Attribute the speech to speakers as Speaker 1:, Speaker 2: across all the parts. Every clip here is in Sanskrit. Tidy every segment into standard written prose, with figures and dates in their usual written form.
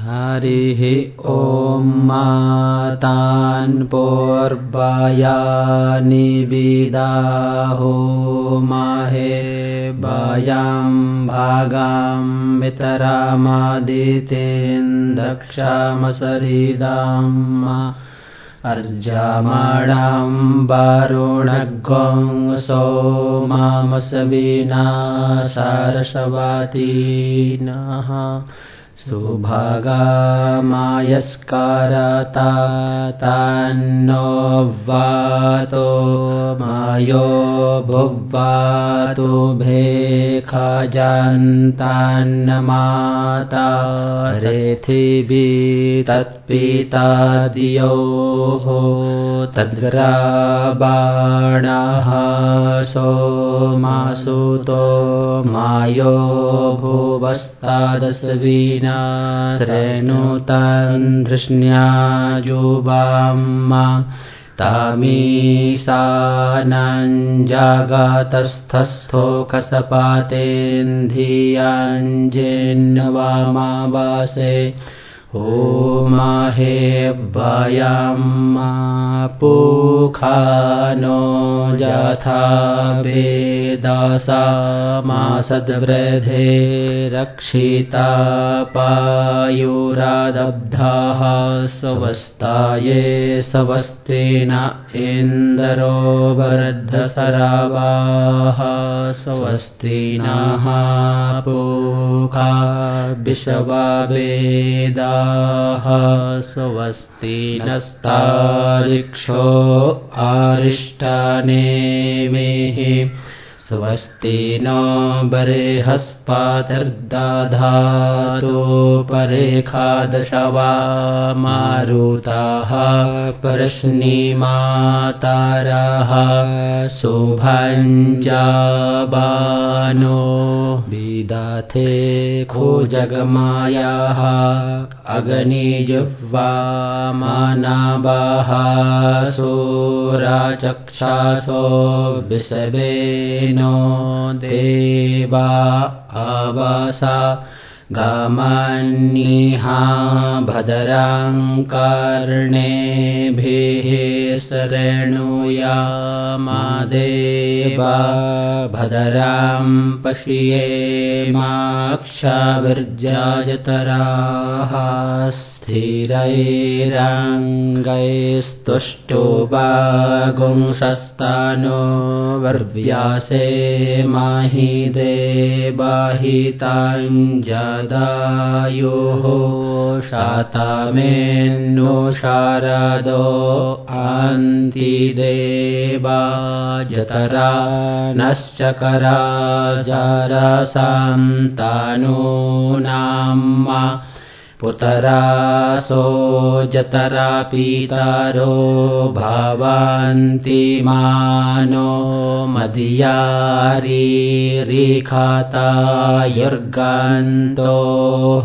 Speaker 1: हरिः ॐ मातान् पूर्वायानि विदाहो माहे वायां भागां वितरामादितेन्दक्षामसरिदाम् अर्जामाणां वारुणग्ं सोमामसविना सारसवातीनः सुभागामायस्कारता तान्नो वातो मायो भुव्वातु भेखाजान्तान्नमाता रेथिबि तत्पिता दियोः तद्ग्राबाणाः सोमासुतो मायो भुवस्तादस्विना श्रेणुतान् धृष्ण्याजुबाम्मा तामीसानाञ्जागातस्थस्थो कसपातेन्धियाञ्जेन्नवामावासे होमाहे वायाम्मा पूखानो यथा वेदासा मासद्वृधे रक्षिता पायुरादब्धाः स्वस्ताये स्वस्तिन इन्द्रो वर्धसरावाः स्वस्तिनः पूखा विश्वा वेदा स्वस्ति नस्तारिक्षो आरिष्टानेमिः स्वस्ति नो बृहस्पतिर्दधातु परेखादशवा मारुताः परश्नीमातारः शुभञ्जाबानो विदथे खुजगमायाः अग्निजुह्वामानावाः सूराचक्षासो विषवेनो देवा आवासा गामान्येहा भद्रां कर्णेभिः शृणुयामा देवा भद्रां पश्येमाक्षाभिर्जायतराः स्थिरैरङ्गैस्तुष्टुवागुंसस्तानो वर्व्यासे माहि देवाहिताञ्जदायुः शातामेन्नो शारदो अन्ति देवा जतरा नश्चकरा जरसान्तानूनाम्मा पुतरासो जतरा पीतारो भावान्ति मानो मदियारी रेखाता युर्गन्तोः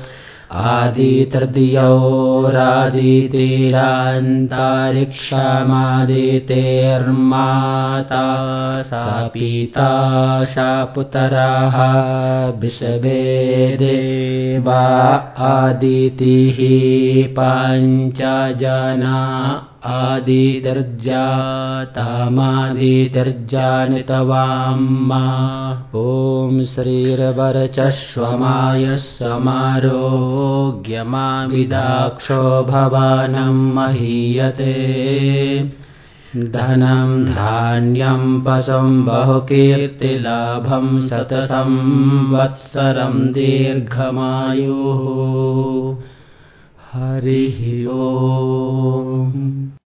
Speaker 1: आदितृतीयोरादितीरान्तरिक्षमादितेर्माता सा पीता सा पुतराः विश्वे देवा आदितिः पञ्चजना आदितिर्जातामादितिर्जानितवाम्मा ॐ श्रीरवरचश्वमाय समारोग्यमाविदाक्षो भवानं महीयते धनं धान्यं पशुं बहुकीर्तिलाभं शतसंवत्सरं दीर्घमायुः हरिः ओम्।